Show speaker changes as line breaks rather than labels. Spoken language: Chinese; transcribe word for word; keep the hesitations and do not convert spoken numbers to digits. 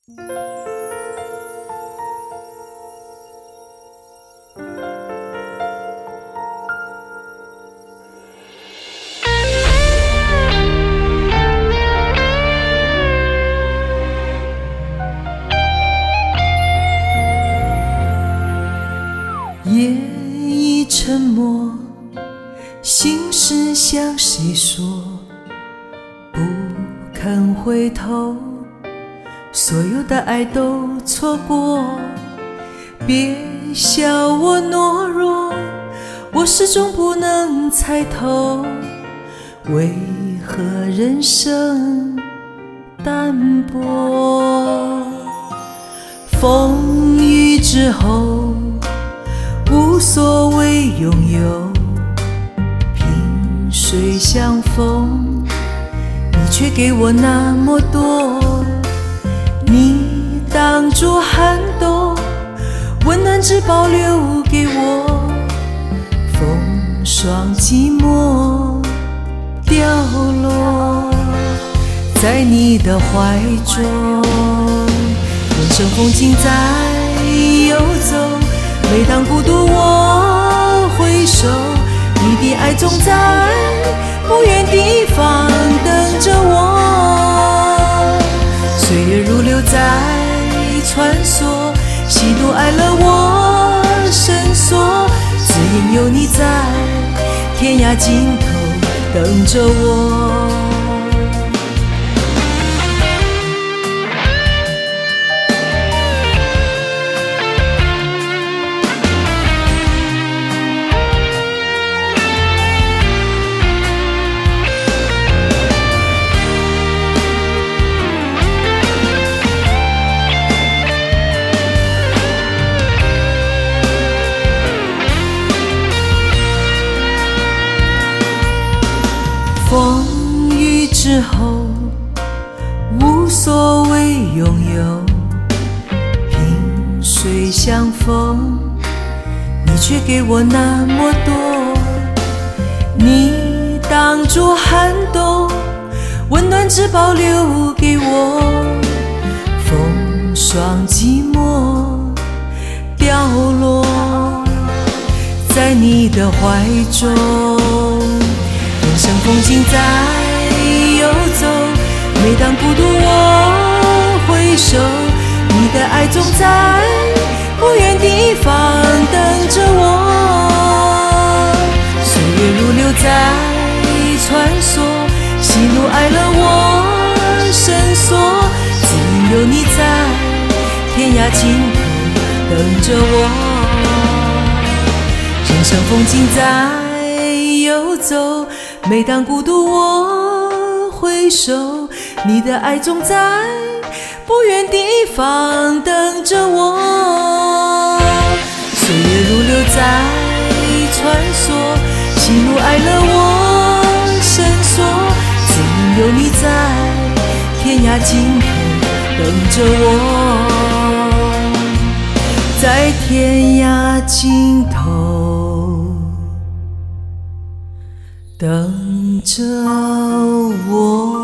夜已沉默，心事向谁说？不肯回头，所有的爱都错过。别笑我懦弱，我始终不能猜透，为何人生淡薄。风雨之后无所谓拥有，萍水相逢，你却给我那么多。你挡住寒冬，温暖只保留给我，风霜寂寞掉落在你的怀中。人生风景在游走，每当孤独我回首，你的爱总在不远地方等着我。岁月如流在穿梭，喜怒哀乐我深锁，只因有你在天涯尽头等着我。风雨之后无所谓拥有，萍水相逢，你却给我那么多。你挡住寒冬，温暖只保留给我，风霜寂寞掉落在你的怀中。人生风景在游走，每当孤独我回首，你的爱总在不远地方等着我。岁月如流在穿梭，喜怒哀乐我深锁，只因有你在天涯尽头等着我。人生风景在游走，每当孤独我回首，你的爱总在不远地方等着我。岁月如流在穿梭，喜怒哀乐我深锁，只因有你在天涯尽头等着我，在天涯尽头等着我。